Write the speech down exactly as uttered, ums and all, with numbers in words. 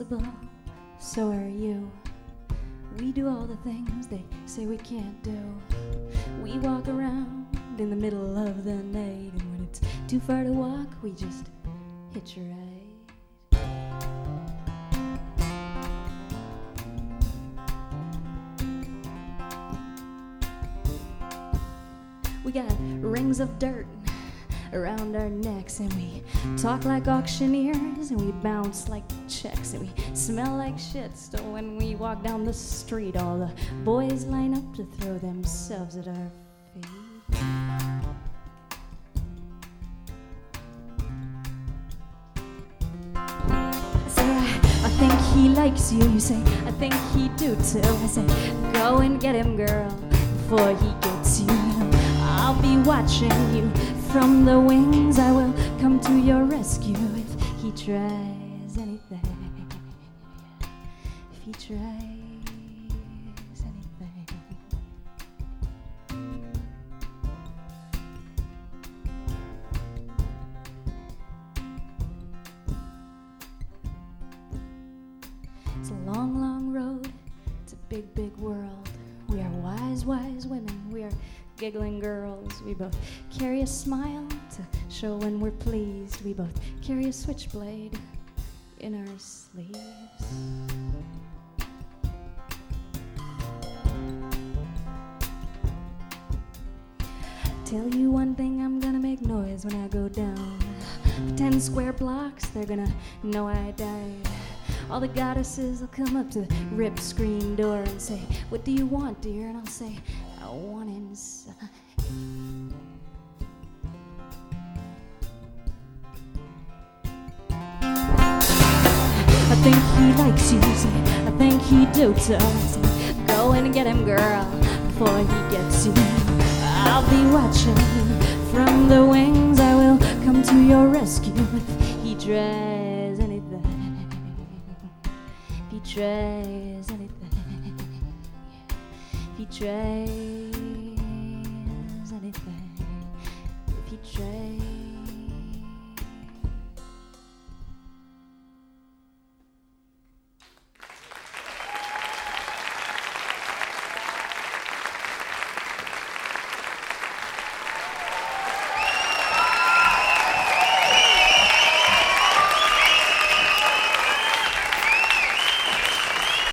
responsible, so are you. We do all the things they say we can't do. We walk around in the middle of the night, and when it's too far to walk, we just hitch a ride. We got rings of dirt around our necks, and we talk like auctioneers, and we bounce like checks, and we smell like shit. So when we walk down the street, all the boys line up to throw themselves at our feet. I say, I, I think he likes you. You say, I think he do too. I say, go and get him, girl, before he gets you. I'll be watching you from the wings. I will come to your rescue if he tries anything. If he tries anything. It's a long, long road. It's a big, big world. We are wise, wise women. We are giggling girls. We both carry a smile to show when we're pleased. We both carry a switchblade in our sleeves. Tell you one thing, I'm gonna make noise when I go down ten square blocks. They're gonna know I died. All the goddesses will come up to the rip screen door and say, what do you want, dear? And I'll say, I want inside. I think he likes you, say, I think he do too. I say, go and get him, girl, before he gets you. I'll be watching you from the wings. I will come to your rescue if he tries anything. If he tries anything. If he tries